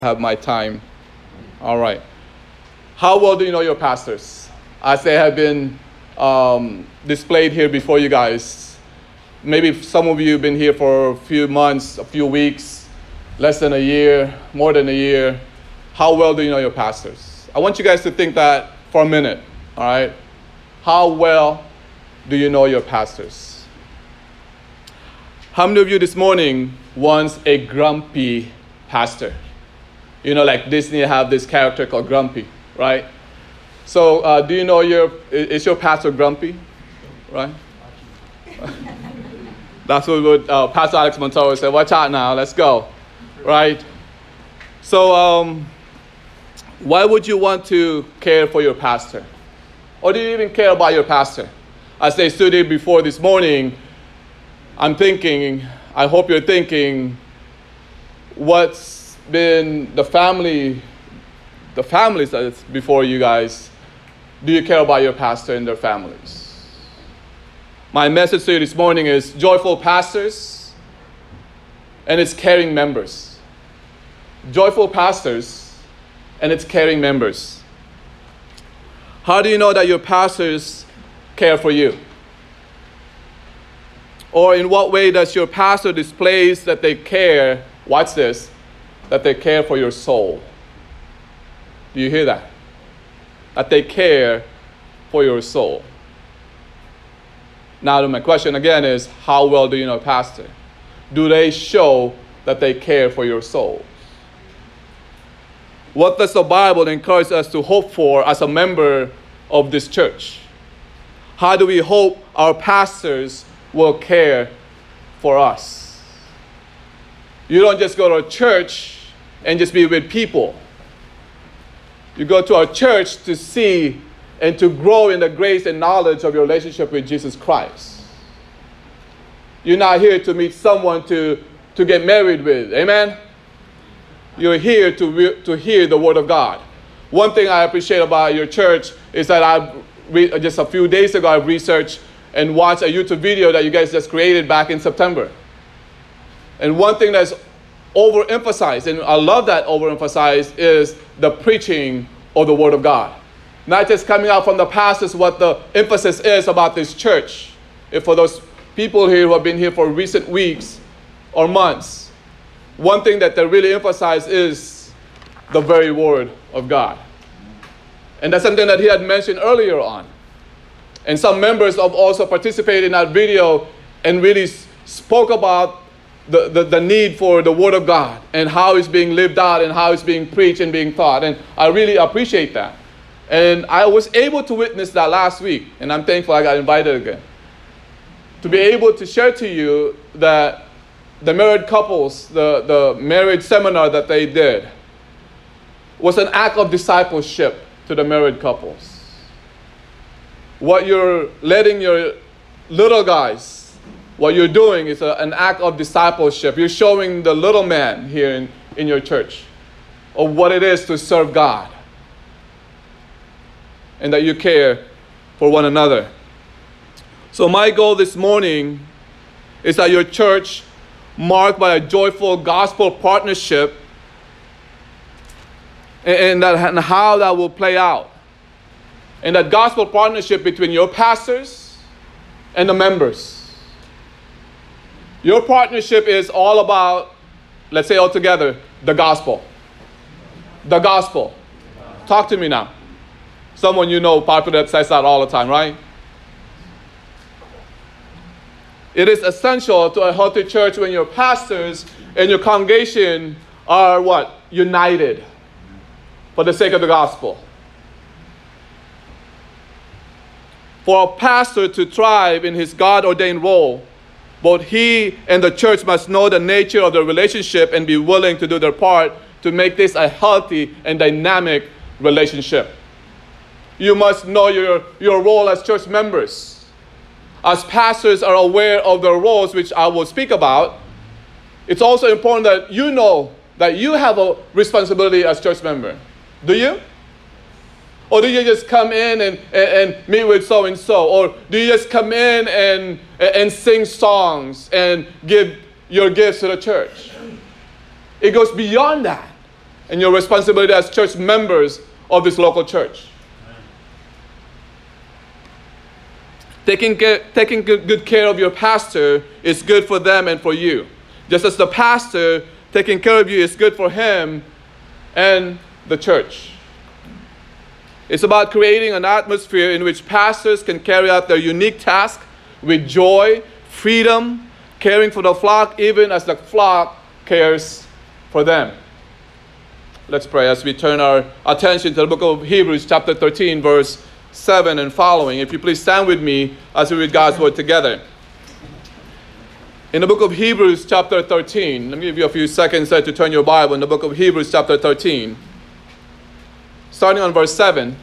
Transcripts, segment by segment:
have my time. All right. How well do you know your pastors? As they have been displayed here before you guys. Maybe some of you have been here for a few months, a few weeks, less than a year, more than a year. How well do you know your pastors? I want you guys to think that for a minute. All right. How well do you know your pastors? How many of you this morning wants a grumpy pastor? You know, like Disney have this character called Grumpy, right? So do you know is your pastor grumpy, right? That's what Pastor Alex Montoro said. Watch out now, let's go, right? So why would you want to care for your pastor? Or do you even care about your pastor? As they stood here before this morning, I'm thinking, I hope you're thinking, what's been the families that's before you guys, do you care about your pastor and their families? My message to you this morning is joyful pastors and its caring members. Joyful pastors and its caring members. How do you know that your pastors care for you? Or in what way does your pastor displays that they care, watch this, that they care for your soul? Do you hear that? That they care for your soul. Now my question again is, how well do you know a pastor? Do they show that they care for your soul? What does the Bible encourage us to hope for as a member of this church? How do we hope our pastors will care for us? You don't just go to a church and just be with people. You go to a church to see and to grow in the grace and knowledge of your relationship with Jesus Christ. You're not here to meet someone to get married with. Amen? You're here to hear the Word of God. One thing I appreciate about your church is that just a few days ago, I researched and watched a YouTube video that you guys just created back in September. And one thing that's overemphasized, and I love that overemphasized, is the preaching of the Word of God. Not just coming out from the pastors what the emphasis is about this church. If for those people here who have been here for recent weeks or months, one thing that they really emphasize is the very Word of God. And that's something that he had mentioned earlier on. And some members have also participated in that video and really spoke about the need for the Word of God and how it's being lived out and how it's being preached and being taught. And I really appreciate that. And I was able to witness that last week, and I'm thankful I got invited again. To be able to share to you that the married couples, the marriage seminar that they did, was an act of discipleship to the married couples. What you're letting your little guys, what you're doing is an act of discipleship. You're showing the little man here in your church of what it is to serve God. And that you care for one another. So my goal this morning is that your church, marked by a joyful gospel partnership, and how that will play out. And that gospel partnership between your pastors and the members. Your partnership is all about, let's say all together, the gospel. The gospel. Talk to me now. Someone you know popular that says that all the time, right? It is essential to a healthy church when your pastors and your congregation are what? United for the sake of the gospel. For a pastor to thrive in his God-ordained role, both he and the church must know the nature of the relationship and be willing to do their part to make this a healthy and dynamic relationship. You must know your role as church members. As pastors are aware of their roles, which I will speak about, it's also important that you know that you have a responsibility as church member. Do you? Or do you just come in and meet with so-and-so? Or do you just come in and sing songs and give your gifts to the church? It goes beyond that. and your responsibility as church members of this local church. Taking good care of your pastor is good for them and for you. Just as the pastor taking care of you is good for him and the church. It's about creating an atmosphere in which pastors can carry out their unique task with joy, freedom, caring for the flock even as the flock cares for them. Let's pray as we turn our attention to the book of Hebrews chapter 13 verse 7 and following. If you please stand with me as we read God's word together. In the book of Hebrews chapter 13, let me give you a few seconds there to turn your Bible. In the book of Hebrews chapter 13, starting on verse 7.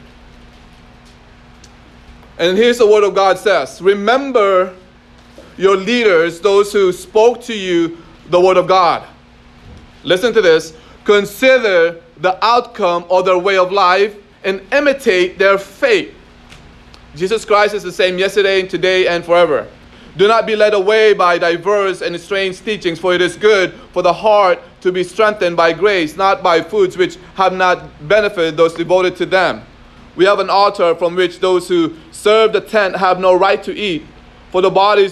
And here's the word of God says, remember your leaders, those who spoke to you the word of God. Listen to this. Consider the outcome of their way of life and imitate their faith. Jesus Christ is the same yesterday and today and forever. Do not be led away by diverse and strange teachings, for it is good for the heart to be strengthened by grace, not by foods which have not benefited those devoted to them. We have an altar from which those who serve the tent have no right to eat, for the bodies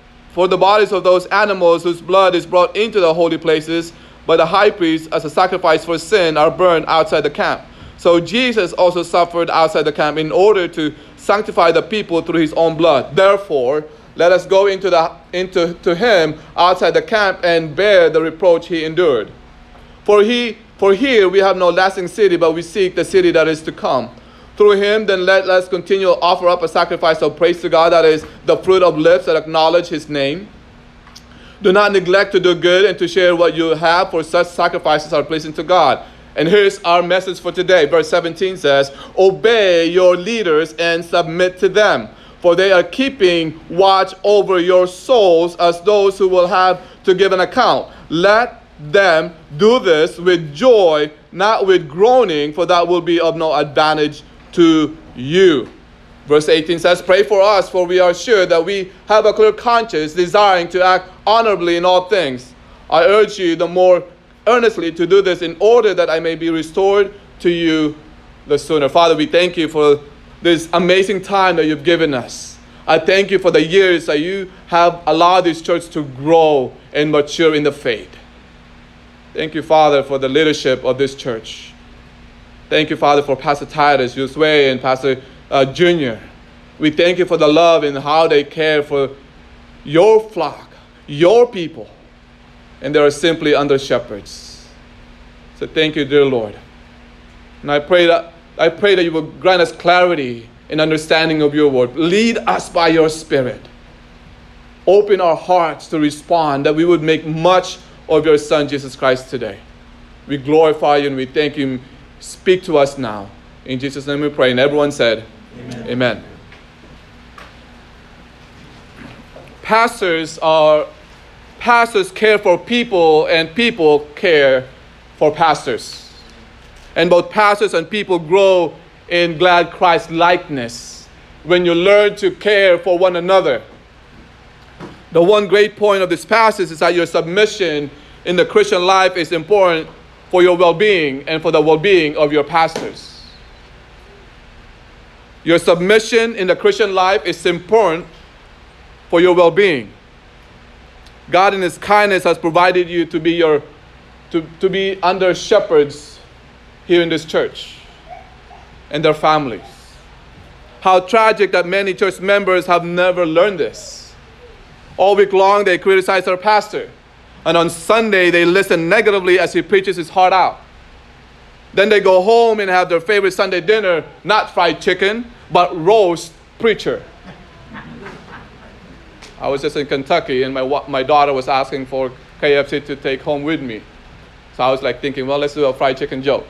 of those animals whose blood is brought into the holy places by the high priest as a sacrifice for sin are burned outside the camp. So Jesus also suffered outside the camp in order to sanctify the people through his own blood. Therefore, let us go to him outside the camp and bear the reproach he endured. For here we have no lasting city, but we seek the city that is to come. Through him, then let us continue to offer up a sacrifice of praise to God, that is the fruit of lips that acknowledge his name. Do not neglect to do good and to share what you have, for such sacrifices are pleasing to God. And here's our message for today. Verse 17 says, obey your leaders and submit to them, for they are keeping watch over your souls as those who will have to give an account. Let them do this with joy, not with groaning, for that will be of no advantage to you. Verse 18 says, pray for us, for we are sure that we have a clear conscience, desiring to act honorably in all things. I urge you the more earnestly to do this in order that I may be restored to you the sooner. Father, we thank you for this amazing time that you've given us. I thank you for the years that you have allowed this church to grow and mature in the faith. Thank you, Father, for the leadership of this church. Thank you, Father, for Pastor Titus, Josue, and Pastor Junior. We thank you for the love and how they care for your flock, your people, and they are simply under shepherds. So thank you, dear Lord. And I pray that you will grant us clarity and understanding of your word. Lead us by your Spirit. Open our hearts to respond, that we would make much of your Son, Jesus Christ, today. We glorify you and we thank you. Speak to us now. In Jesus' name we pray. And everyone said, Amen. Amen. Pastors care for people, and people care for pastors. And both pastors and people grow in glad Christ likeness when you learn to care for one another. The one great point of this passage is that your submission in the Christian life is important for your well-being and for the well-being of your pastors. Your submission in the Christian life is important for your well-being. God in his kindness has provided you to be under shepherds here in this church and their families. How tragic that many church members have never learned this. All week long they criticize their pastor, and on Sunday they listen negatively as he preaches his heart out. Then they go home and have their favorite Sunday dinner, not fried chicken, but roast preacher. I was just in Kentucky and my daughter was asking for KFC to take home with me. So I was like thinking, well, let's do a fried chicken joke.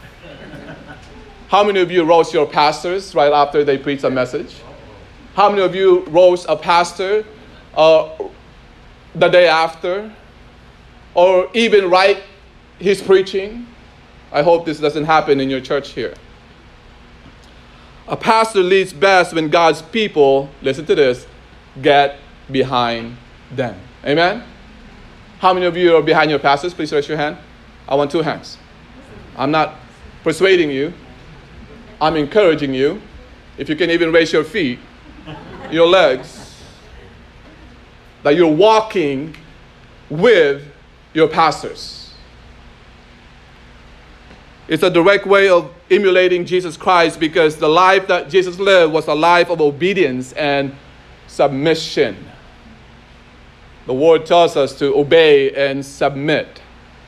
How many of you roast your pastors right after they preach a message? How many of you roast a pastor the day after? Or even right his preaching? I hope this doesn't happen in your church here. A pastor leads best when God's people, listen to this, get behind them. Amen? How many of you are behind your pastors? Please raise your hand. I want 2 hands. I'm not persuading you. I'm encouraging you. If you can even raise your feet, your legs, that you're walking with your pastors. It's a direct way of emulating Jesus Christ, because the life that Jesus lived was a life of obedience and submission. The word tells us to obey and submit.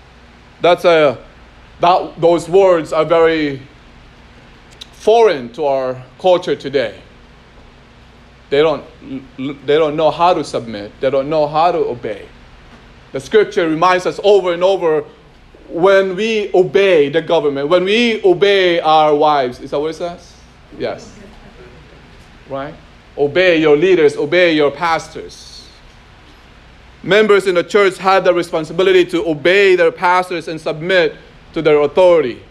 Those words are very foreign to our culture today. They don't know how to submit. They don't know how to obey. The scripture reminds us over and over, when we obey the government, when we obey our wives, is that what it says? Yes. Right? Obey your leaders, obey your pastors. Members in the church had the responsibility to obey their pastors and submit to their authority.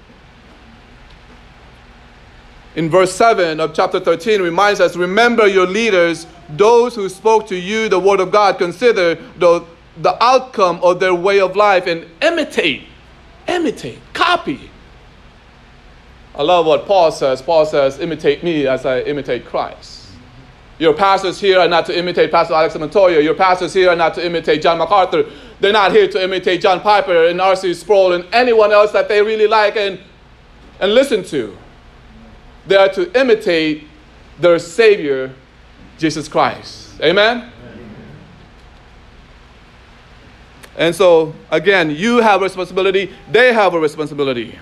In verse 7 of chapter 13 reminds us, remember your leaders, those who spoke to you the word of God. Consider the outcome of their way of life and imitate, copy. I love what Paul says. Paul says, imitate me as I imitate Christ. Your pastors here are not to imitate Pastor Alex Montoya. Your pastors here are not to imitate John MacArthur. They're not here to imitate John Piper and R.C. Sproul and anyone else that they really like and listen to. They are to imitate their Savior, Jesus Christ. Amen? Amen? And so, again, you have a responsibility. They have a responsibility.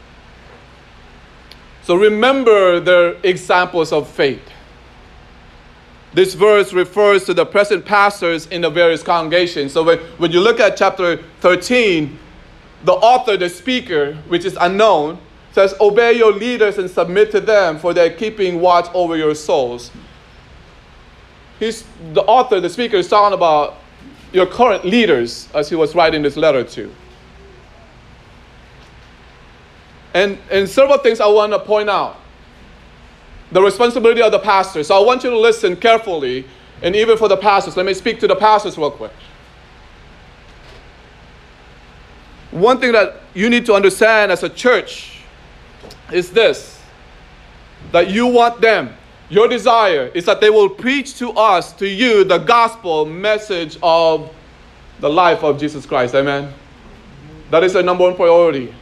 So remember their examples of faith. This verse refers to the present pastors in the various congregations. So when you look at chapter 13, the author, the speaker, which is unknown, says, obey your leaders and submit to them, for they're keeping watch over your souls. The author, the speaker, is talking about your current leaders, as he was writing this letter to. And several things I want to point out. The responsibility of the pastor. So I want you to listen carefully, and even for the pastors. Let me speak to the pastors real quick. One thing that you need to understand as a church is this, that you want them, your desire is that they will preach to us, to you, the gospel message of the life of Jesus Christ. Amen? That is their number one priority.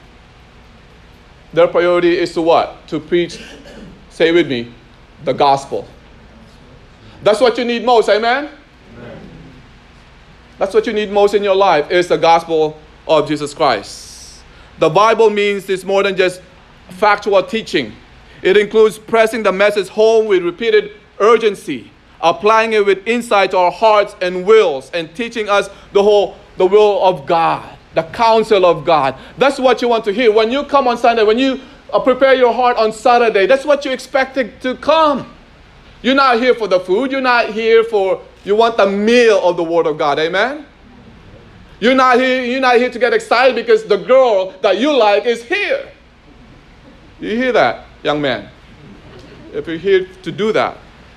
Their priority is to what? To preach, say with me, the gospel. That's what you need most. Amen? Amen? That's what you need most in your life, is the gospel of Jesus Christ. The Bible means it's more than just factual teaching. It includes pressing the message home with repeated urgency, applying it with insight to our hearts and wills, and teaching us the will of God, the counsel of God. That's what you want to hear. When you come on Sunday, when you prepare your heart on Saturday, that's what you expect to come. You're not here for the food. You're not here you want the meal of the Word of God. Amen? You're not here to get excited because the girl that you like is here. You hear that, young man? If you're here to do that.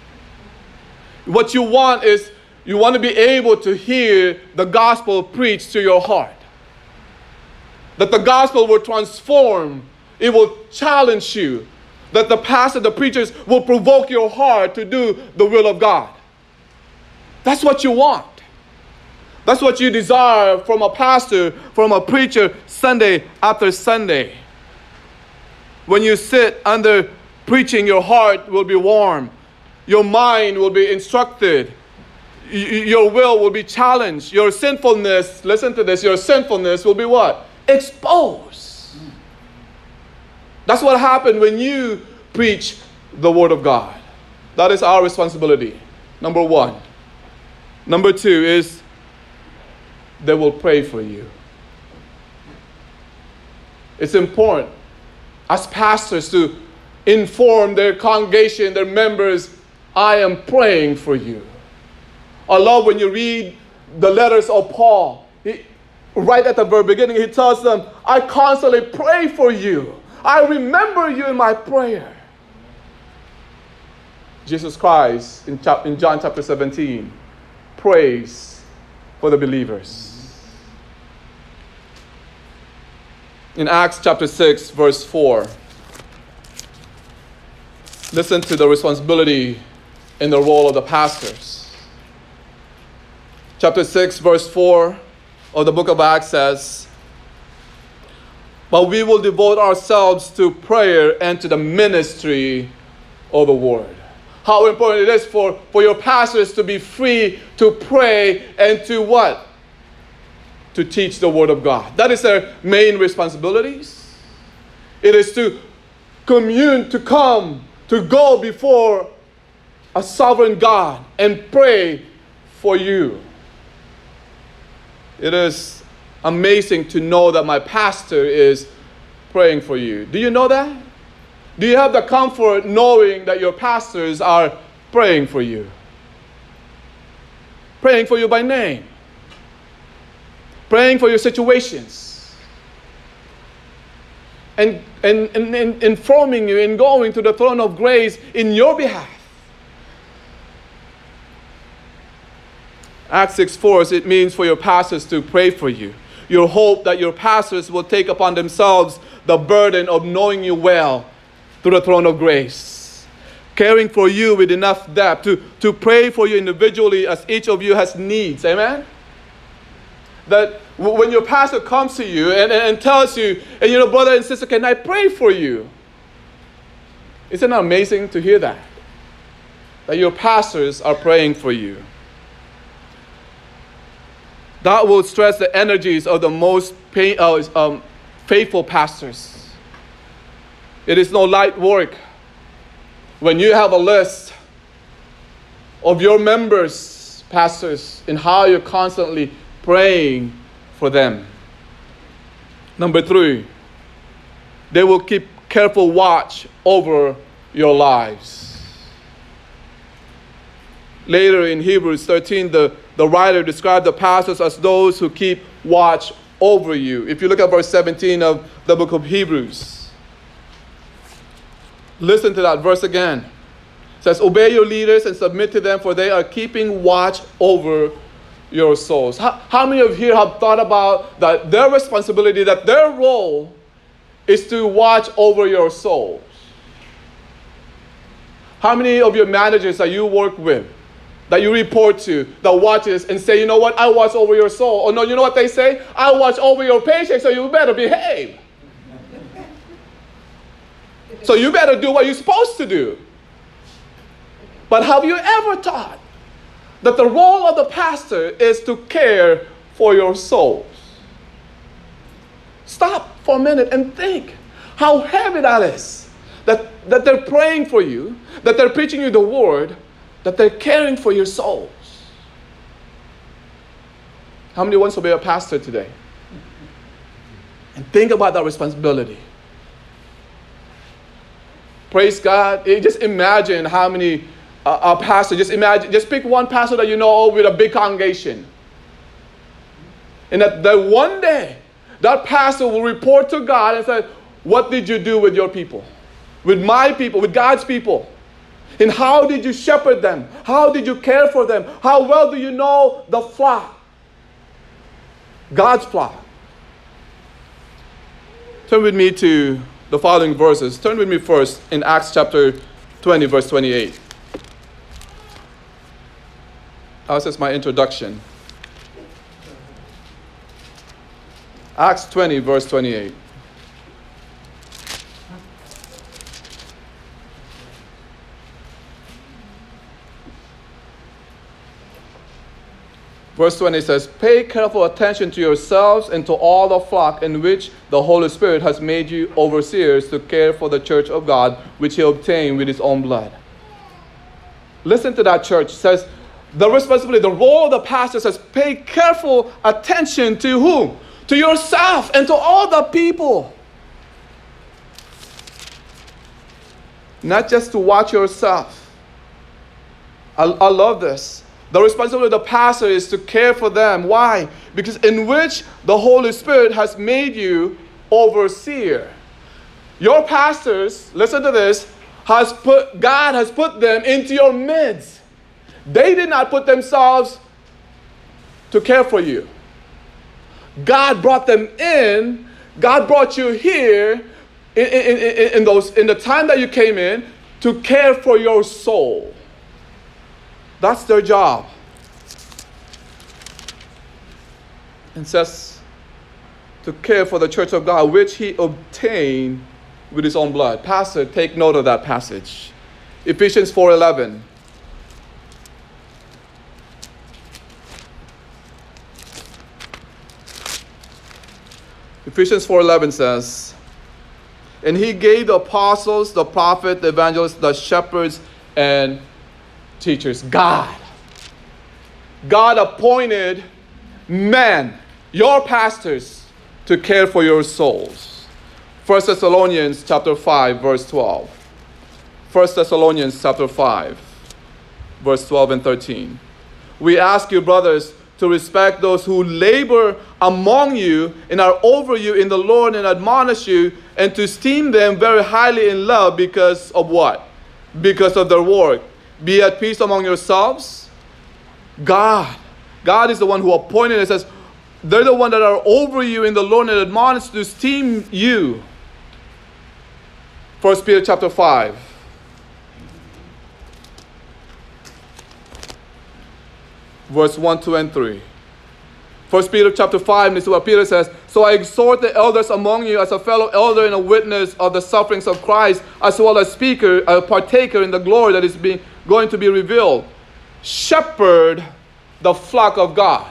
What you want is, you want to be able to hear the gospel preached to your heart. That the gospel will transform, it will challenge you. That the pastor, the preachers will provoke your heart to do the will of God. That's what you want. That's what you desire from a pastor, from a preacher, Sunday after Sunday. When you sit under preaching, your heart will be warm. Your mind will be instructed. Your will will be challenged. Your sinfulness, listen to this, your sinfulness will be what? Exposed. That's what happened when you preach the Word of God. That is our responsibility. Number one. Number two is, they will pray for you. It's important as pastors to inform their congregation, their members, I am praying for you. I love when you read the letters of Paul. Right at the very beginning, he tells them, I constantly pray for you. I remember you in my prayer. Jesus Christ, in John chapter 17, prays for the believers. In Acts chapter 6, verse 4, listen to the responsibility and the role of the pastors. Chapter 6, verse 4 of the book of Acts says, "But we will devote ourselves to prayer and to the ministry of the word." How important it is for your pastors to be free to pray and to what? To teach the word of God. That is their main responsibilities. It is to commune, to come, to go before a sovereign God and pray for you. It is amazing to know that my pastor is praying for you. Do you know that? Do you have the comfort knowing that your pastors are praying for you? Praying for you by name. Praying for your situations. And informing you and going to the throne of grace in your behalf. Acts 6:4, it means for your pastors to pray for you. Your hope that your pastors will take upon themselves the burden of knowing you well through the throne of grace. Caring for you with enough depth to pray for you individually as each of you has needs. Amen? That when your pastor comes to you and tells you, and brother and sister, can I pray for you? Isn't it amazing to hear that? That your pastors are praying for you. That will stress the energies of the most faithful pastors. It is no light work when you have a list of your members, pastors, and how you're constantly praying for them. Number 3, they will keep careful watch over your lives. Later in Hebrews 13, the writer described the pastors as those who keep watch over you. If you look at verse 17 of the book of Hebrews, listen to that verse again. It says, "Obey your leaders and submit to them, for they are keeping watch over your souls." How many of you here have thought about that their responsibility, that their role is to watch over your souls? How many of your managers that you work with, that you report to, that watches and say, you know what, I watch over your soul? Or no, you know what they say? I watch over your paycheck, so you better behave. So you better do what you're supposed to do. But have you ever thought that the role of the pastor is to care for your souls? Stop for a minute and think how heavy that is. That they're praying for you, that they're preaching you the word, that they're caring for your souls. How many wants to be a pastor today? And think about that responsibility. Praise God. Just imagine how many pastors, just pick one pastor that you know with a big congregation. And that one day, that pastor will report to God and say, what did you do with your people? With my people, with God's people? And how did you shepherd them? How did you care for them? How well do you know the flock? God's flock. Turn with me to the following verses. Turn with me first in Acts chapter 20, verse 28. This is my introduction. Acts 20, verse 28. Verse 20 says, "Pay careful attention to yourselves and to all the flock in which the Holy Spirit has made you overseers to care for the church of God, which he obtained with his own blood." Listen to that, church. It says, the responsibility, the role of the pastor says, pay careful attention to whom? To yourself and to all the people. Not just to watch yourself. I love this. The responsibility of the pastor is to care for them. Why? Because in which the Holy Spirit has made you overseer. Your pastors, listen to this, God has put them into your midst. They did not put themselves to care for you. God brought them in God brought you here in the time that you came in to care for your soul. That's their job. It says to care for the church of God, which he obtained with his own blood. Pastor, take note of that passage. Ephesians 4:11. Ephesians 4:11 says, and he gave the apostles, the prophets, the evangelists, the shepherds, and teachers. God appointed men, your pastors, to care for your souls. 1 Thessalonians chapter 5, verse 12. 1 Thessalonians chapter 5, verse 12 and 13. We ask you, brothers, to respect those who labor among you and are over you in the Lord and admonish you, and to esteem them very highly in love because of what? Because of their work. Be at peace among yourselves. God is the one who appointed. It says, they're the one that are over you in the Lord and admonish to esteem you. 1 Peter chapter 5. Verse 1, 2, and 3. 1 Peter chapter 5, this is what Peter says. So I exhort the elders among you as a fellow elder and a witness of the sufferings of Christ, as well as a partaker in the glory that is going to be revealed. Shepherd the flock of God.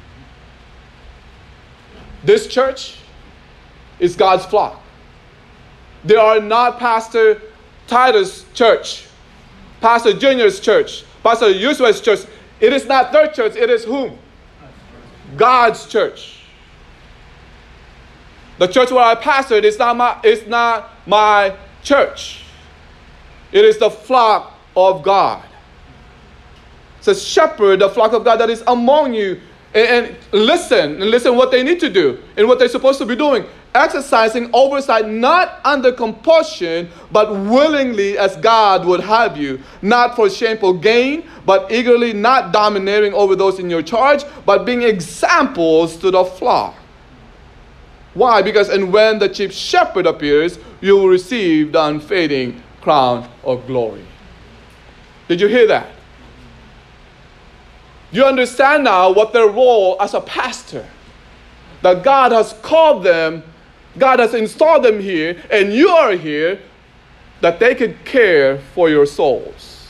This church is God's flock. They are not Pastor Titus' church, Pastor Junior's church, Pastor Yusua's church. It is not their church. It is whom? God's church. The church where I pastor, it's not my church. It is the flock of God. It says, shepherd the flock of God that is among you. And listen what they need to do and what they're supposed to be doing. Exercising oversight, not under compulsion, but willingly as God would have you. Not for shameful gain, but eagerly, not domineering over those in your charge, but being examples to the flock. Why? Because, and when the chief shepherd appears, you will receive the unfading crown of glory. Did you hear that? You understand now what their role as a pastor, that God has called them, God has installed them here, and you are here, that they could care for your souls.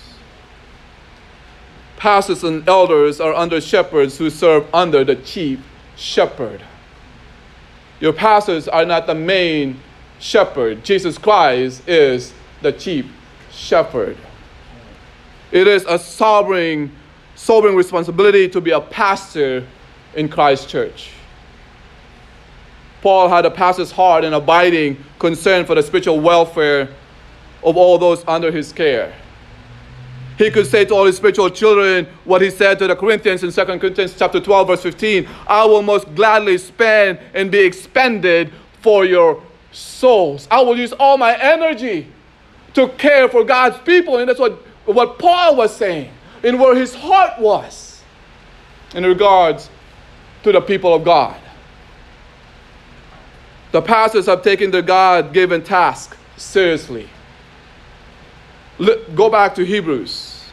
Pastors and elders are under shepherds who serve under the chief shepherd. Your pastors are not the main shepherd. Jesus Christ is the chief shepherd. It is a sobering responsibility to be a pastor in Christ's church. Paul had a pastor's heart and abiding concern for the spiritual welfare of all those under his care. He could say to all his spiritual children what he said to the Corinthians in 2 Corinthians chapter 12, verse 15. I will most gladly spend and be expended for your souls. I will use all my energy to care for God's people. And that's what Paul was saying, and where his heart was in regards to the people of God. The pastors have taken their God-given task seriously. Go back to Hebrews.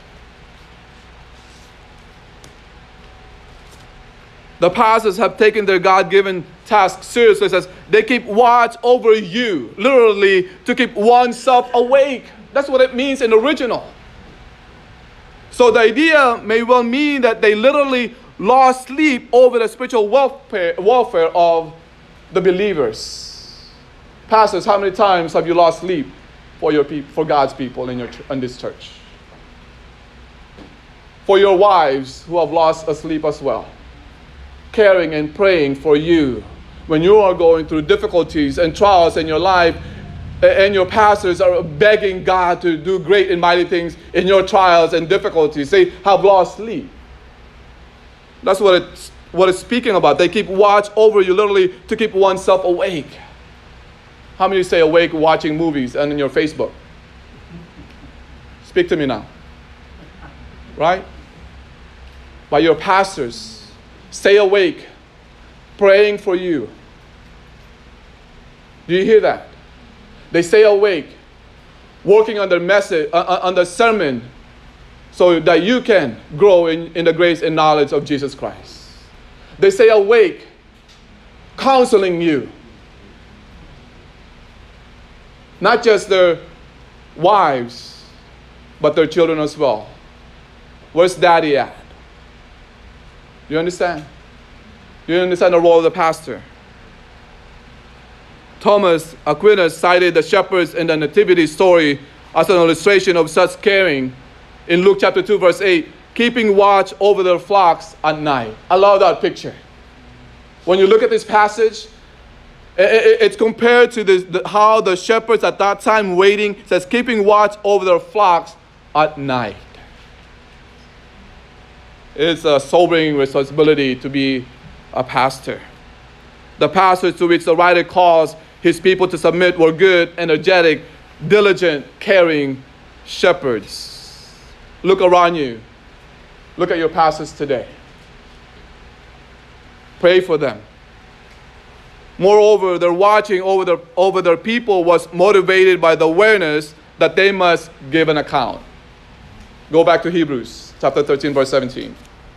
The pastors have taken their God-given task seriously. It says they keep watch over you, literally to keep oneself awake. That's what it means in the original. So the idea may well mean that they literally lost sleep over the spiritual welfare of the believers. Pastors, how many times have you lost sleep for your people, for God's people in this church? For your wives who have lost sleep as well, caring and praying for you when you are going through difficulties and trials in your life, and your pastors are begging God to do great and mighty things in your trials and difficulties. They have lost sleep. That's what it's speaking about. They keep watch over you, literally to keep oneself awake. How many stay awake watching movies and in your Facebook? Speak to me now. Right? But your pastors stay awake, praying for you. Do you hear that? They stay awake, working on their message, on the sermon, so that you can grow in the grace and knowledge of Jesus Christ. They stay awake, counseling you. Not just their wives, but their children as well. Where's daddy at? Do you understand? Do you understand the role of the pastor? Thomas Aquinas cited the shepherds in the nativity story as an illustration of such caring in Luke chapter 2 verse 8, keeping watch over their flocks at night. I love that picture. When you look at this passage, it's compared to how the shepherds at that time waiting, says keeping watch over their flocks at night. It's a sobering responsibility to be a pastor. The pastors to which the writer calls his people to submit were good, energetic, diligent, caring shepherds. Look around you. Look at your pastors today. Pray for them. Moreover, their watching over their people was motivated by the awareness that they must give an account. Go back to Hebrews chapter 13, verse 17.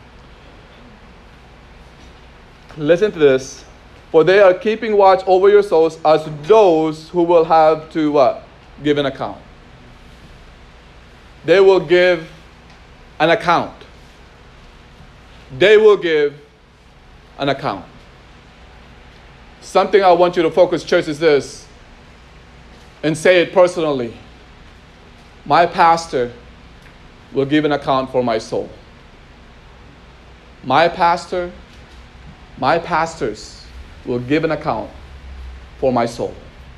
Listen to this. For they are keeping watch over your souls as those who will have to what? Give an account. They will give an account. They will give an account. Something I want you to focus, church, is this, and say it personally. My pastor will give an account for my soul. My pastors will give an account for my soul.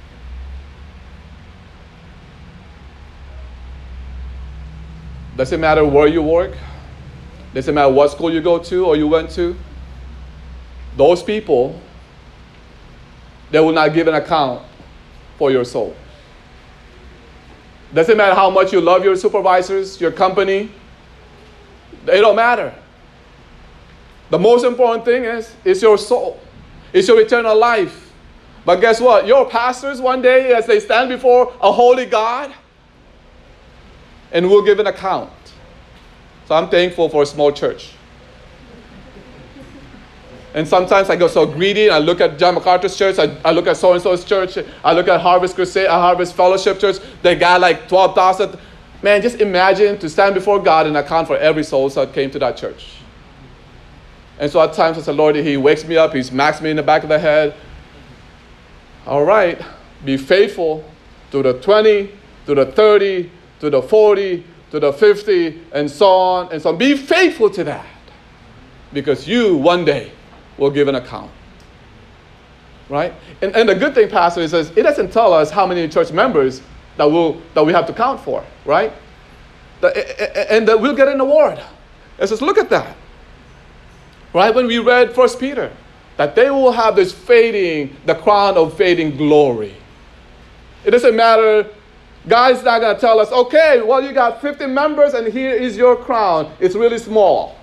Doesn't matter where you work. Doesn't matter what school you go to or you went to. Those people, they will not give an account for your soul. Doesn't matter how much you love your supervisors, your company. They don't matter. The most important thing is your soul. It's your eternal life. But guess what? Your pastors one day, as they stand before a holy God, and will give an account. So I'm thankful for a small church. And sometimes I go so greedy, and I look at John MacArthur's church, I look at so-and-so's church, I look at Harvest Crusade, Harvest Fellowship Church, they got like 12,000. Man, just imagine to stand before God and account for every soul that came to that church. And so at times I say, Lord, He wakes me up, He smacks me in the back of the head. All right, be faithful to the 20, to the 30, to the 40, to the 50, and so on, and so on. Be faithful to that. Because you, one day, will give an account. Right? And the good thing, Pastor, is it doesn't tell us how many church members that we have to count for. Right? And that we'll get an award. It says, look at that. Right? When we read 1 Peter, that they will have this the crown of fading glory. It doesn't matter. God's not going to tell us, okay, well, you got 50 members and here is your crown. It's really small.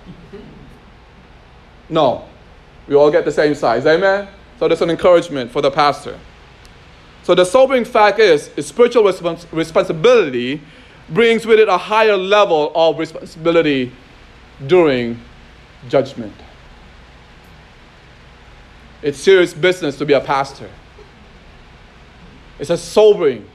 No. We all get the same size. Amen? So that's an encouragement for the pastor. So the sobering fact is spiritual responsibility brings with it a higher level of responsibility during judgment. It's serious business to be a pastor. It's a sobering.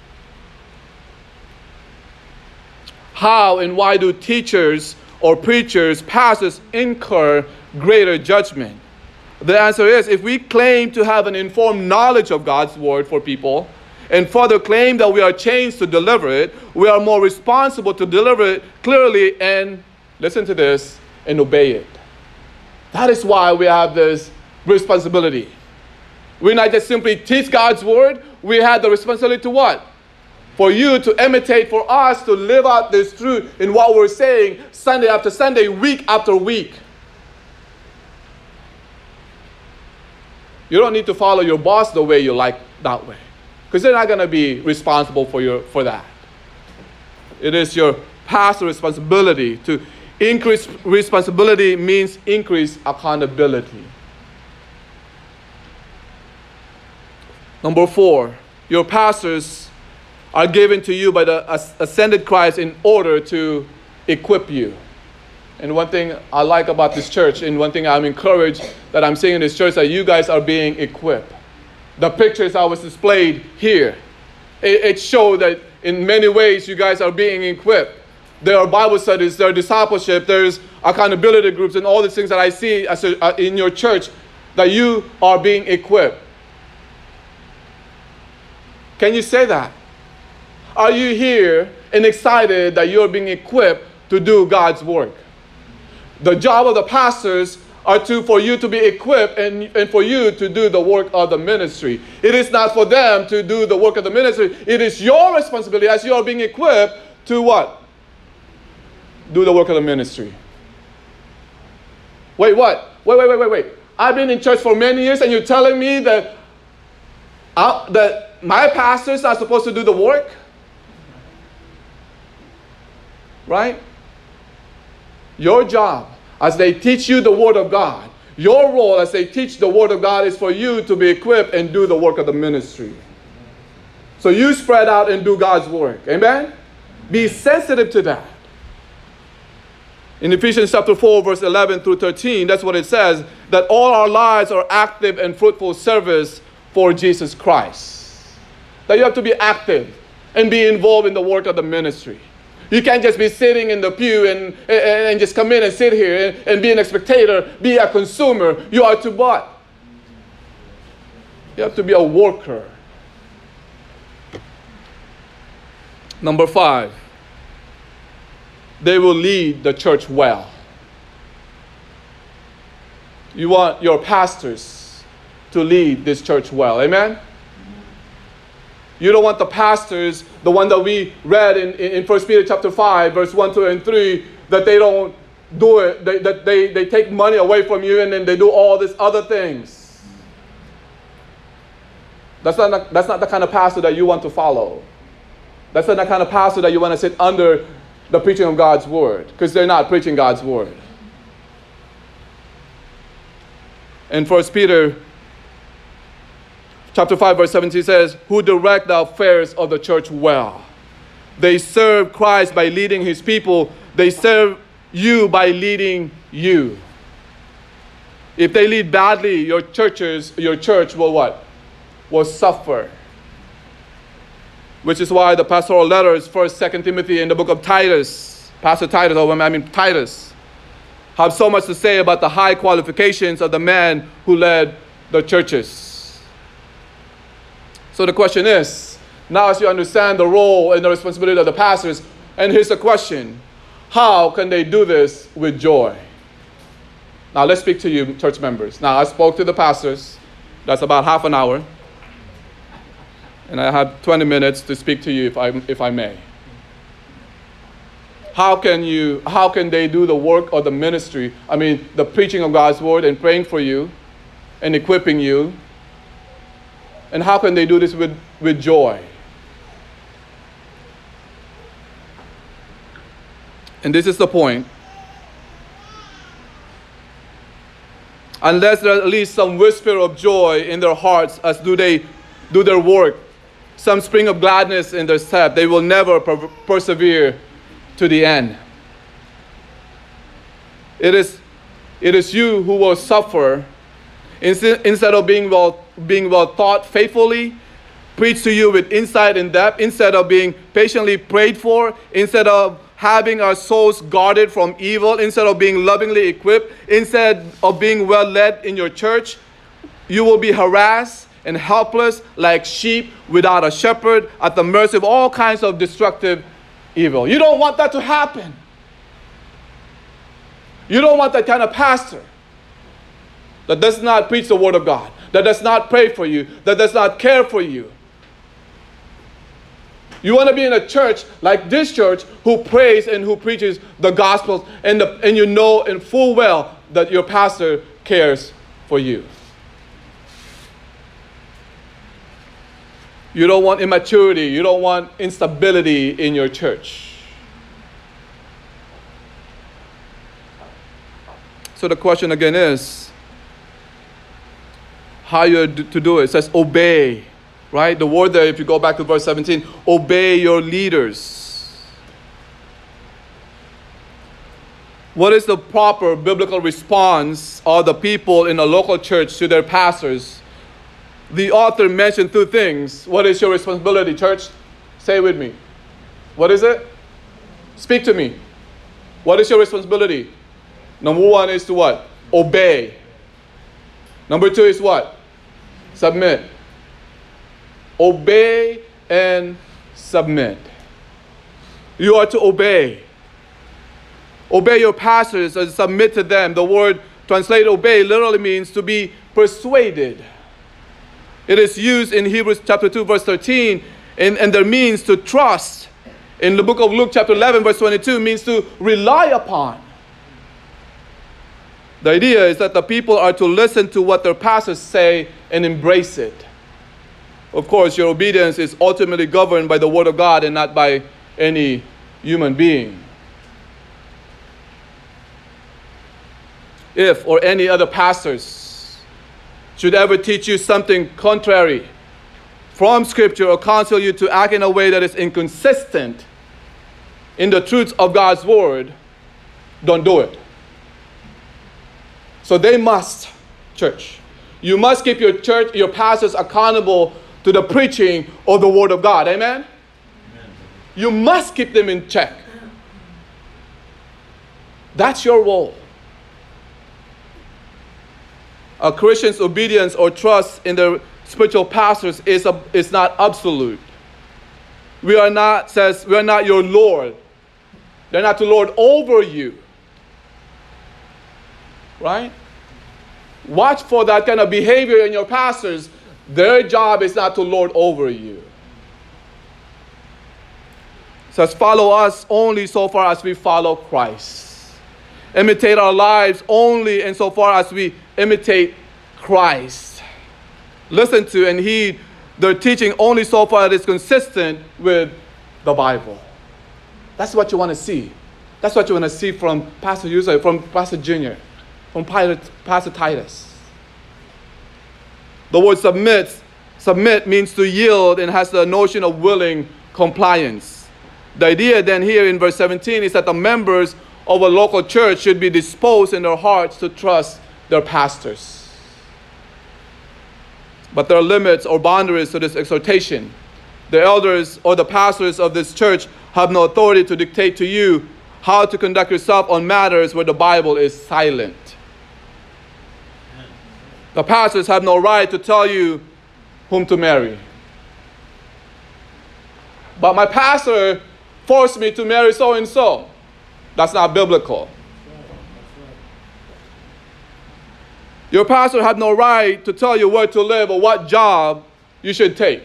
How and why do teachers or preachers, pastors incur greater judgment? The answer is, if we claim to have an informed knowledge of God's word for people, and further claim that we are changed to deliver it, we are more responsible to deliver it clearly and, listen to this, and obey it. That is why we have this responsibility. We not just simply teach God's word, we have the responsibility to what? For you to imitate, for us to live out this truth in what we're saying Sunday after Sunday, week after week. You don't need to follow your boss the way you like that way, because they're not going to be responsible for that. It is your pastor responsibility. To increase responsibility means increase accountability. Number 4, your pastors are given to you by the ascended Christ in order to equip you. And one thing I like about this church, and one thing I'm encouraged that I'm seeing in this church, that you guys are being equipped. The pictures I was displayed here, it showed that in many ways you guys are being equipped. There are Bible studies, there are discipleship, there's accountability groups, and all these things that I see in your church, that you are being equipped. Can you say that? Are you here and excited that you're being equipped to do God's work? The job of the pastors are for you to be equipped and for you to do the work of the ministry. It is not for them to do the work of the ministry. It is your responsibility as you are being equipped to what? Do the work of the ministry. Wait, what? Wait. I've been in church for many years and you're telling me that my pastors are supposed to do the work? Right? Your job, as they teach you the Word of God, your role as they teach the Word of God is for you to be equipped and do the work of the ministry. So you spread out and do God's work. Amen? Be sensitive to that. In Ephesians chapter 4, verse 11 through 13, that's what it says, that all our lives are active and fruitful service for Jesus Christ. That you have to be active and be involved in the work of the ministry. You can't just be sitting in the pew and just come in and sit here and be a spectator, be a consumer. You are to what? You have to be a worker. Number 5, they will lead the church well. You want your pastors to lead this church well. Amen? You don't want the pastors, the one that we read in 1 Peter chapter 5, verse 1, 2, and 3, that they don't do it, that they take money away from you and then they do all these other things. That's not the kind of pastor that you want to follow. That's not the kind of pastor that you want to sit under the preaching of God's word, because they're not preaching God's word. In 1 Peter chapter 5, verse 17 says, who direct the affairs of the church well. They serve Christ by leading his people. They serve you by leading you. If they lead badly, your church will what? Will suffer. Which is why the pastoral letters, 1st, 2nd Timothy, and the book of Titus, Titus, have so much to say about the high qualifications of the man who led the churches. So the question is, now as you understand the role and the responsibility of the pastors, and here's the question, how can they do this with joy? Now let's speak to you, church members. Now I spoke to the pastors, that's about half an hour, and I have 20 minutes to speak to you if I may. How can they do the work of the ministry, the preaching of God's word and praying for you and equipping you? And how can they do this with joy? And this is the point. Unless there's at least some whisper of joy in their hearts as they do their work, some spring of gladness in their step, they will never persevere to the end. It is you who will suffer instead of being well taught faithfully, preached to you with insight and depth, instead of being patiently prayed for, instead of having our souls guarded from evil, instead of being lovingly equipped, instead of being well led in your church, you will be harassed and helpless like sheep without a shepherd, at the mercy of all kinds of destructive evil. You don't want that to happen. You don't want that kind of pastor that does not preach the word of God, that does not pray for you, that does not care for you. You want to be in a church like this church who prays and who preaches the gospel, and you know in full well that your pastor cares for you. You don't want immaturity. You don't want instability in your church. So the question again is, how you to do it? It says obey Right? The word there, if you go back to verse 17, obey your leaders. What is the proper biblical response of the people in a local church to their pastors? The author mentioned two things. What is your responsibility, church? Say it with me. What is it? Speak to me. What is your responsibility? Number one is to what? Obey. Number two is what? Submit. Obey and submit. You are to obey. Obey your pastors and submit to them. The word translated obey literally means to be persuaded. It is used in Hebrews chapter 2 verse 13 and there means to trust. In the book of Luke chapter 11 verse 22 means to rely upon. The idea is that the people are to listen to what their pastors say and embrace it. Of course, your obedience is ultimately governed by the Word of God and not by any human being. If or any other pastors should ever teach you something contrary from Scripture or counsel you to act in a way that is inconsistent in the truths of God's Word, don't do it. So they must, church. You must keep your church, your pastors accountable to the preaching of the Word of God. Amen? Amen. You must keep them in check. That's your role. A Christian's obedience or trust in their spiritual pastors is not absolute. We are not your Lord. They're not to lord over you. Right? Watch for that kind of behavior in your pastors. Their job is not to lord over you. It says, follow us only so far as we follow Christ. Imitate our lives only insofar as we imitate Christ. Listen to and heed their teaching only so far as it is consistent with the Bible. That's what you want to see. That's what you want to see from Pastor Yusuf, from Pastor Junior, from Pastor Titus. The word submit means to yield and has the notion of willing compliance. The idea then here in verse 17 is that the members of a local church should be disposed in their hearts to trust their pastors. But there are limits or boundaries to this exhortation. The elders or the pastors of this church have no authority to dictate to you how to conduct yourself on matters where the Bible is silent. The pastors have no right to tell you whom to marry. But my pastor forced me to marry so-and-so. That's not biblical. Your pastor has no right to tell you where to live or what job you should take.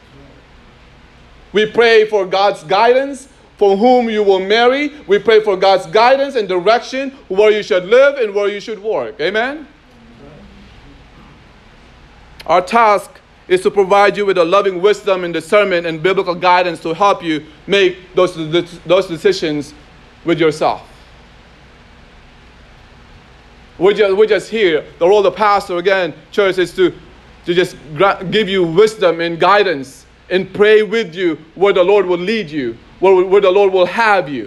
We pray for God's guidance for whom you will marry. We pray for God's guidance and direction where you should live and where you should work. Amen? Our task is to provide you with a loving wisdom and discernment and biblical guidance to help you make those decisions with yourself. We're just here. The role of the pastor, again, church, is to just give you wisdom and guidance and pray with you where the Lord will lead you, where the Lord will have you.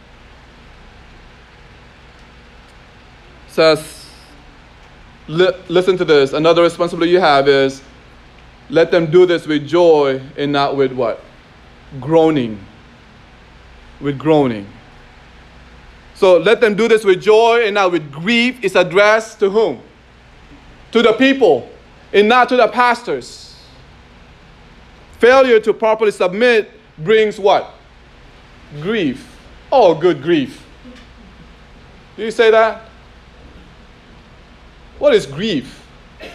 It says, listen to this. Another responsibility you have is let them do this with joy and not with what? Groaning. With groaning. So let them do this with joy and not with grief. It's addressed to whom? To the people and not to the pastors. Failure to properly submit brings what? Grief. Oh, good grief. Did you say that? What is grief?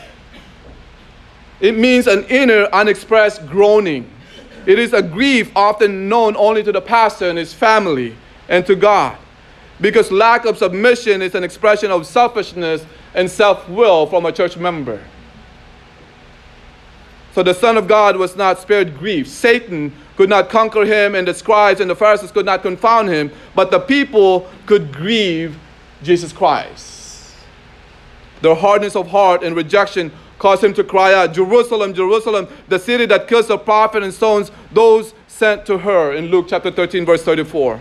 It means an inner, unexpressed groaning. It is a grief often known only to the pastor and his family and to God. Because lack of submission is an expression of selfishness and self-will from a church member. So the Son of God was not spared grief. Satan could not conquer him, and the scribes and the Pharisees could not confound him, but the people could grieve Jesus Christ. Their hardness of heart and rejection caused him to cry out, Jerusalem, Jerusalem, the city that kills the prophet and stones those sent to her, in Luke chapter 13, verse 34.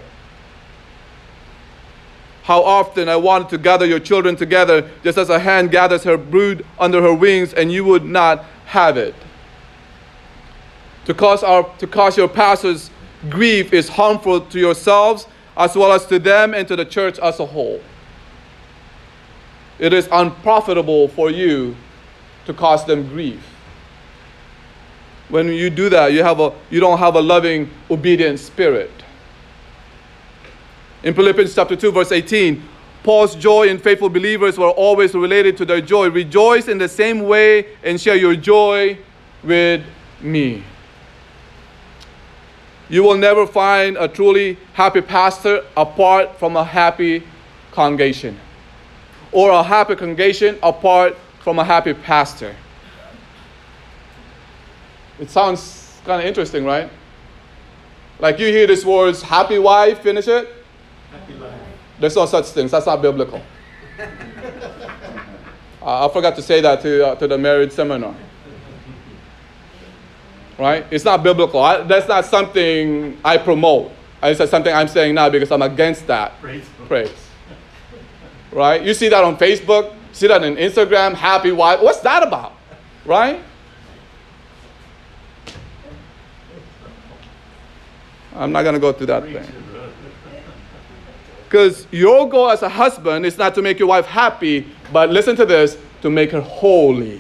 How often I wanted to gather your children together, just as a hen gathers her brood under her wings, and you would not have it. To cause your pastors grief is harmful to yourselves, as well as to them and to the church as a whole. It is unprofitable for you to cause them grief. When you do that, you don't have a loving, obedient spirit. In Philippians chapter 2, verse 18, Paul's joy in faithful believers were always related to their joy. Rejoice in the same way and share your joy with me. You will never find a truly happy pastor apart from a happy congregation, or a happy congregation apart from a happy pastor. It sounds kind of interesting, right? Like you hear these words, happy wife, finish it. Happy life. There's no such thing. That's not biblical. I forgot to say that to the marriage seminar. Right? It's not biblical. That's not something I promote. It's something I'm saying now because I'm against that. Praise. Right? You see that on Facebook. See that on Instagram. Happy wife. What's that about? Right? I'm not going to go through that thing. Because your goal as a husband is not to make your wife happy, but listen to this, to make her holy.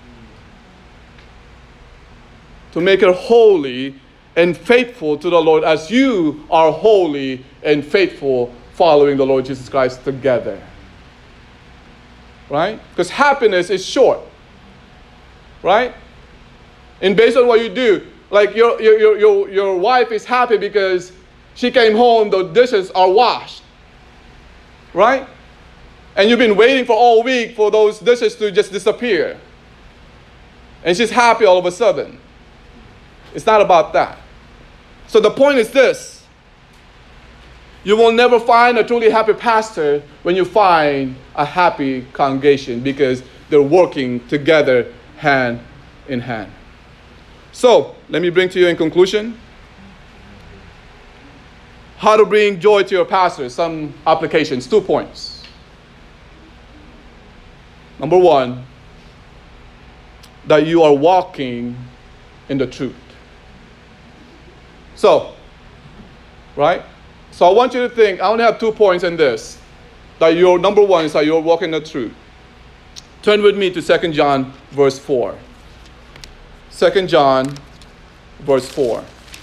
To make her holy and faithful to the Lord as you are holy and faithful following the Lord Jesus Christ together. Right? Because happiness is short. Right? And based on what you do, like your wife is happy because she came home, the dishes are washed. Right? And you've been waiting for all week for those dishes to just disappear. And she's happy all of a sudden. It's not about that. So the point is this. You will never find a truly happy pastor when you find a happy congregation, because they're working together hand in hand. So, let me bring to you in conclusion how to bring joy to your pastor. Some applications, 2 points. Number one, that you are walking in the truth. So, right? So I want you to think, I only have 2 points in this. That your number one is that you're walking in the truth. Turn with me to 2 John verse 4. 2 John verse 4.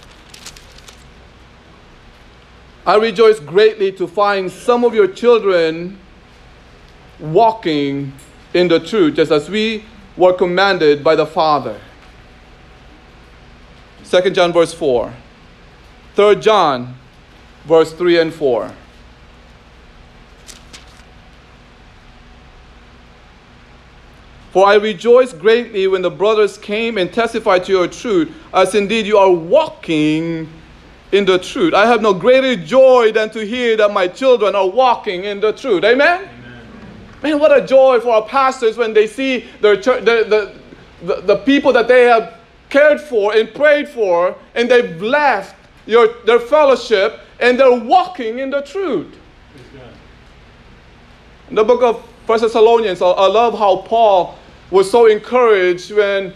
I rejoice greatly to find some of your children walking in the truth, just as we were commanded by the Father. 2 John verse 4. 3 John verse 3 and 4. For I rejoice greatly when the brothers came and testified to your truth, as indeed you are walking in the truth. I have no greater joy than to hear that my children are walking in the truth. Amen? Amen. Man, what a joy for our pastors when they see their church, the people that they have cared for and prayed for, and they've left their fellowship and they're walking in the truth. In the book of 1 Thessalonians, I love how Paul was so encouraged when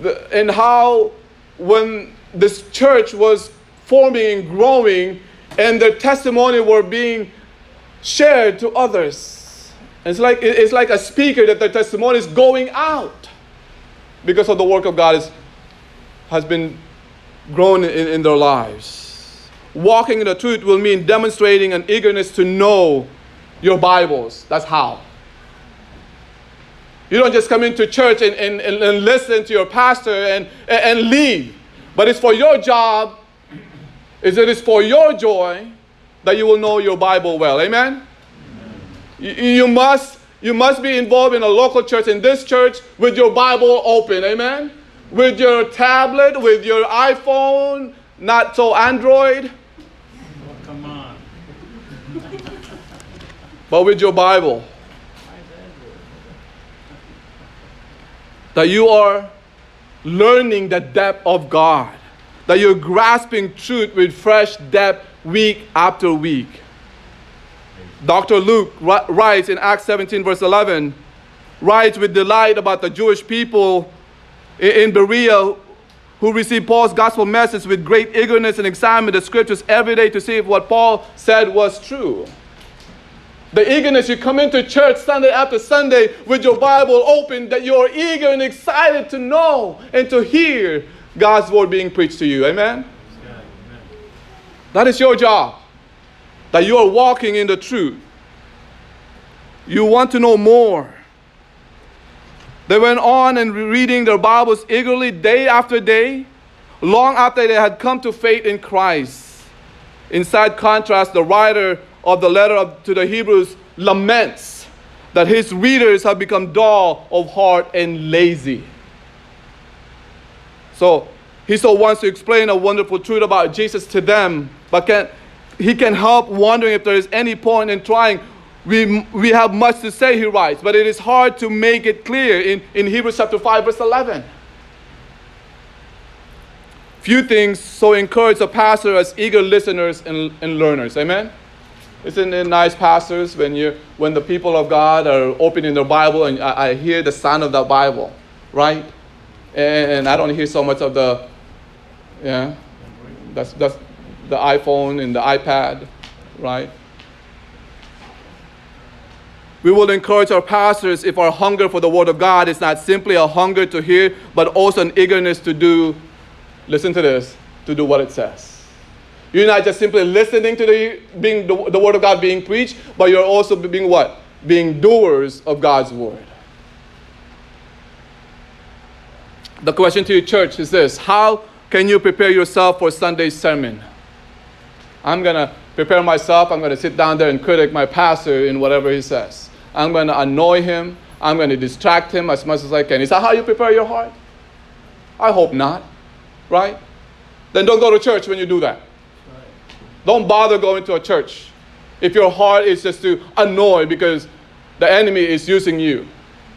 this church was forming and growing, and their testimony were being shared to others. It's like a speaker that their testimony is going out because of the work of God has been grown in their lives. Walking in the truth will mean demonstrating an eagerness to know your Bibles. That's how. You don't just come into church and listen to your pastor and leave. But it's for your job, it is for your joy that you will know your Bible well. Amen? You must be involved in a local church, in this church, with your Bible open. Amen? With your tablet, with your iPhone, not so Android. Oh, come on. But with your Bible. that you are learning the depth of God, that you're grasping truth with fresh depth week after week. Dr. Luke writes in Acts 17 verse 11, writes with delight about the Jewish people in Berea who received Paul's gospel message with great eagerness and examined the scriptures every day to see if what Paul said was true. The eagerness, you come into church Sunday after Sunday with your Bible open, that you're eager and excited to know and to hear God's word being preached to you. Amen? That is your job. That you are walking in the truth. You want to know more. They went on and reading their Bibles eagerly day after day, long after they had come to faith in Christ. In side contrast, the writer of the letter to the Hebrews laments that his readers have become dull of heart and lazy. So he so wants to explain a wonderful truth about Jesus to them, but he can help wondering if there is any point in trying. We have much to say, he writes, but it is hard to make it clear in Hebrews chapter 5, verse 11. Few things so encourage a pastor as eager listeners and learners. Amen? Isn't it nice, pastors, when the people of God are opening their Bible and I hear the sound of that Bible, right? And I don't hear so much of that's the iPhone and the iPad, right? We will encourage our pastors if our hunger for the Word of God is not simply a hunger to hear, but also an eagerness to do, listen to this, to do what it says. You're not just simply listening to the Word of God being preached, but you're also being what? Being doers of God's Word. The question to your church is this: how can you prepare yourself for Sunday's sermon? I'm going to prepare myself. I'm going to sit down there and critique my pastor in whatever he says. I'm going to annoy him. I'm going to distract him as much as I can. Is that how you prepare your heart? I hope not, right? Then don't go to church when you do that. Don't bother going to a church if your heart is just to annoy because the enemy is using you.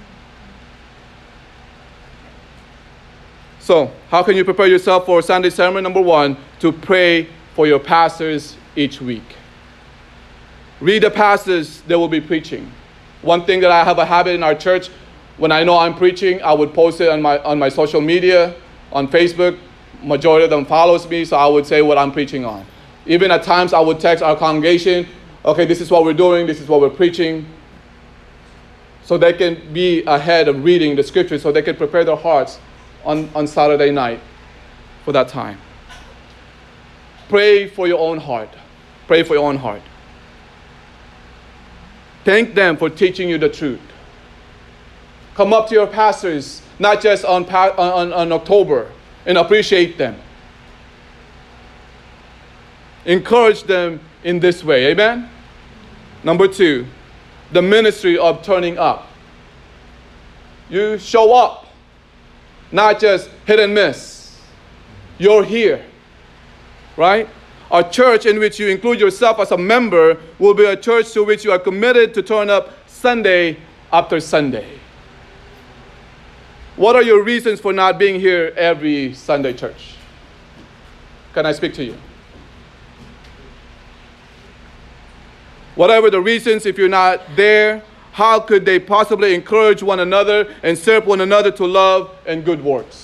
So, how can you prepare yourself for Sunday sermon? Number one, to pray for your pastors each week. Read the passages they will be preaching. One thing that I have a habit in our church, when I know I'm preaching, I would post it on my social media, on Facebook. Majority of them follows me, so I would say what I'm preaching on. Even at times I would text our congregation, okay, this is what we're doing, this is what we're preaching. So they can be ahead of reading the scriptures, so they can prepare their hearts on Saturday night for that time. Pray for your own heart. Pray for your own heart. Thank them for teaching you the truth. Come up to your pastors, not just on October, and appreciate them. Encourage them in this way. Amen? Number two, the ministry of turning up. You show up, not just hit and miss. You're here, right? A church in which you include yourself as a member will be a church to which you are committed to turn up Sunday after Sunday. What are your reasons for not being here every Sunday, church? Can I speak to you? Whatever the reasons, if you're not there, how could they possibly encourage one another and serve one another to love and good works?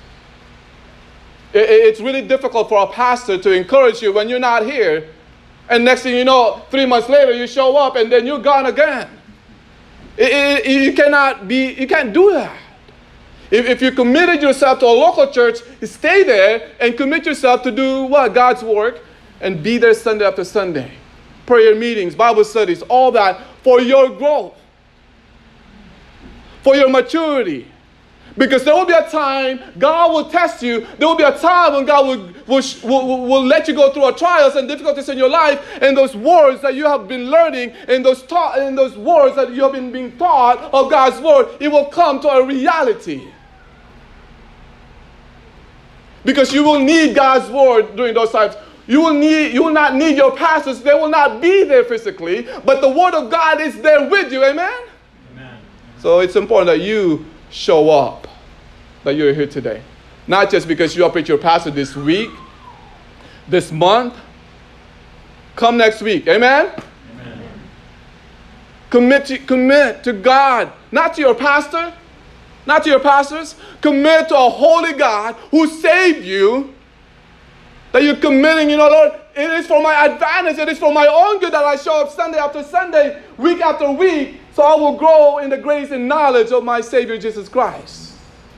It's really difficult for a pastor to encourage you when you're not here. And next thing you know, 3 months later, you show up and then you're gone again. You can't do that. If you committed yourself to a local church, stay there and commit yourself to do what? God's work, and be there Sunday after Sunday. Prayer meetings, Bible studies, all that for your growth, for your maturity. Because there will be a time God will test you. There will be a time when God will let you go through trials and difficulties in your life, and those words that you have been learning, and those words that you have been being taught of God's word, it will come to a reality. Because you will need God's word during those times. You will not need your pastors. They will not be there physically, but the word of God is there with you. Amen? Amen. So it's important that you show up. that you're here today. Not just because you appreciate your pastor this week, this month. Come next week. Amen? Amen. Commit to God, not to your pastor, not to your pastors. Commit to a holy God who saved you. That you're committing, Lord, it is for my advantage. It is for my own good that I show up Sunday after Sunday, week after week, so I will grow in the grace and knowledge of my Savior, Jesus Christ.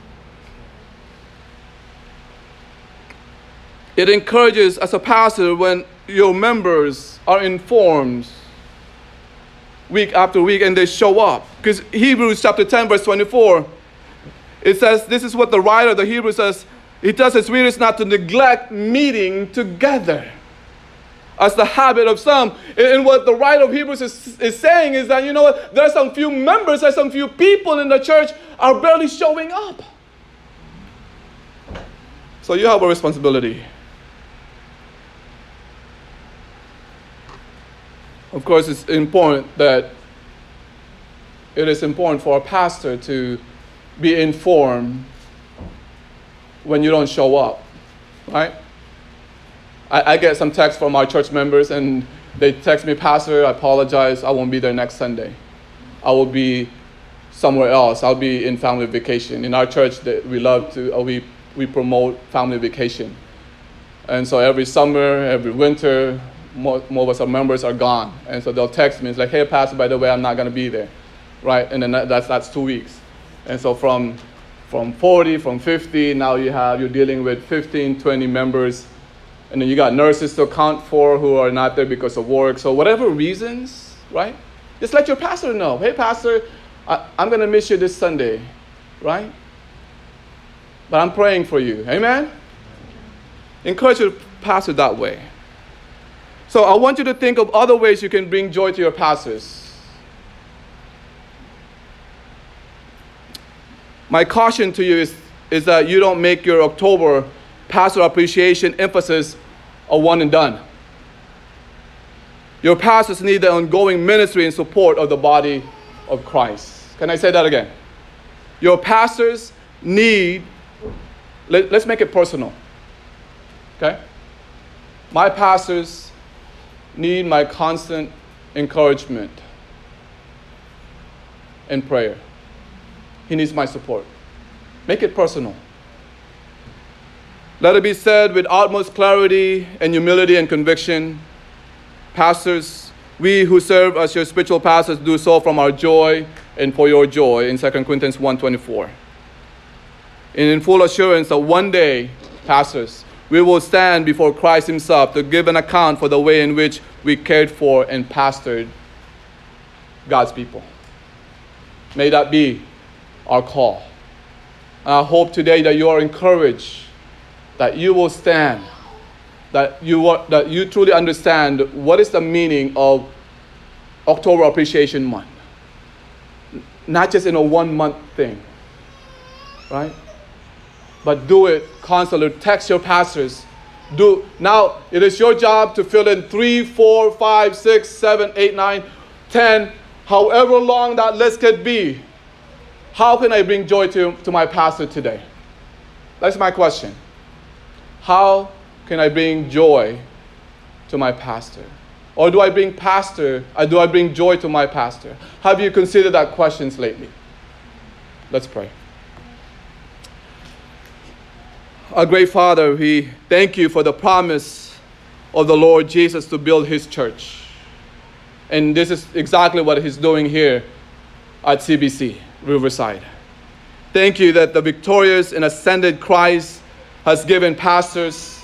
It encourages as a pastor when your members are informed week after week and they show up. Because Hebrews chapter 10, verse 24, it says, this is what the writer of the Hebrews says, he tells his readers not to neglect meeting together as the habit of some. And what the writer of Hebrews is saying is that, there are some few members, there are some few people in the church are barely showing up. So you have a responsibility. Of course, it is important for a pastor to be informed when you don't show up, right? I get some texts from our church members and they text me, Pastor, I apologize, I won't be there next Sunday. I will be somewhere else. I'll be in family vacation. In our church, we love to, we promote family vacation. And so every summer, every winter, most of our members are gone. And so they'll text me, it's like, hey, Pastor, by the way, I'm not going to be there, right? And then that's 2 weeks. And so from 40, from 50, now you're dealing with 15, 20 members. And then you got nurses to account for who are not there because of work. So whatever reasons, right? Just let your pastor know. Hey, Pastor, I'm going to miss you this Sunday, right? But I'm praying for you. Amen? Encourage your pastor that way. So I want you to think of other ways you can bring joy to your pastors. My caution to you is that you don't make your October pastor appreciation emphasis a one and done. Your pastors need the ongoing ministry and support of the body of Christ. Can I say that again? Your pastors need, let's make it personal. Okay? My pastors need my constant encouragement and prayer. He needs my support. Make it personal. Let it be said with utmost clarity and humility and conviction. Pastors, we who serve as your spiritual pastors do so from our joy and for your joy in 2 Corinthians 1:24. And in full assurance that one day, pastors, we will stand before Christ himself to give an account for the way in which we cared for and pastored God's people. May that be our call. And I hope today that you are encouraged, that you will stand, that you truly understand what is the meaning of October Appreciation Month. Not just in a 1 month thing, right? But do it constantly. Text your pastors. Now it is your job to fill in 3, 4, 5, 6, 7, 8, 9, 10, however long that list could be. How can I bring joy to my pastor today? That's my question. How can I bring joy to my pastor? Or do I bring joy to my pastor? Have you considered that questions lately? Let's pray. Our great Father, we thank you for the promise of the Lord Jesus to build his church. And this is exactly what he's doing here at CBC, Riverside. Thank you that the victorious and ascended Christ has given pastors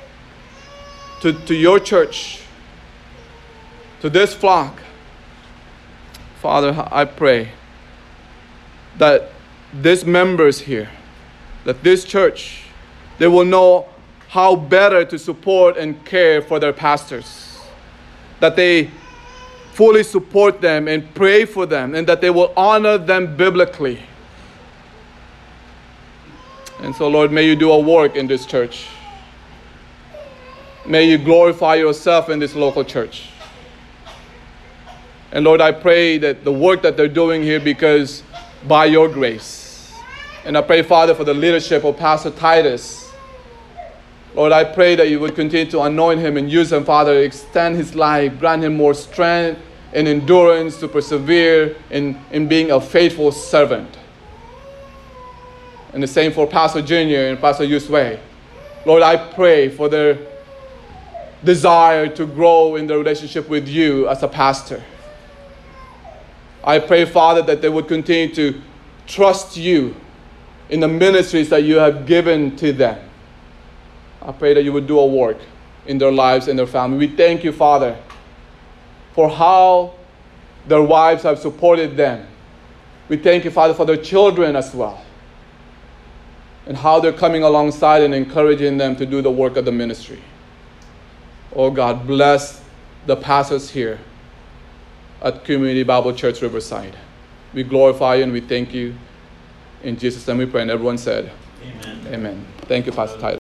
to your church, to this flock. Father, I pray that these members here, that this church, they will know how better to support and care for their pastors. That they fully support them and pray for them, and that they will honor them biblically. And so, Lord, may you do a work in this church. May you glorify yourself in this local church. And Lord, I pray that the work that they're doing here, because by your grace And I pray, Father, for the leadership of Pastor Titus. Lord, I pray that you would continue to anoint him and use him, Father, to extend his life, grant him more strength and endurance to persevere in being a faithful servant. And the same for Pastor Junior and Pastor Yusway. Lord, I pray for their desire to grow in their relationship with you as a pastor. I pray, Father, that they would continue to trust you in the ministries that you have given to them. I pray that you would do a work in their lives and their family. We thank you, Father, for how their wives have supported them. We thank you, Father, for their children as well, and how they're coming alongside and encouraging them to do the work of the ministry. Oh God, bless the pastors here at Community Bible Church Riverside. We glorify you and we thank you. In Jesus' name we pray, and everyone said, Amen. Amen. Thank you, Pastor Titus.